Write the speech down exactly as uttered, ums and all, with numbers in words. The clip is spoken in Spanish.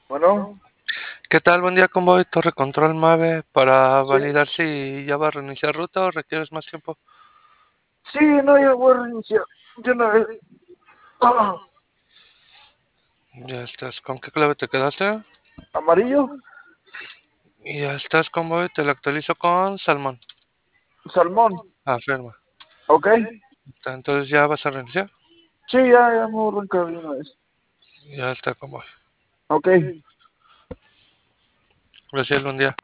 Bueno, ¿Qué tal? Buen día, ¿cómo voy? Torre Control Mave para sí, validar si ya va a reiniciar ruta o requieres más tiempo. sí, no, ya voy a reiniciar. De una vez. Ah, Ya estás. ¿Con qué clave te quedaste? amarillo, Y ya estás, ¿cómo voy? Te lo actualizo con Salmón. salmón. Afirma. ¿Ok? Está, entonces ya vas a reiniciar. Sí, ya, ya me voy a arrancar de una vez. Ya está, ¿cómo voy? Ok. Gracias, buen día.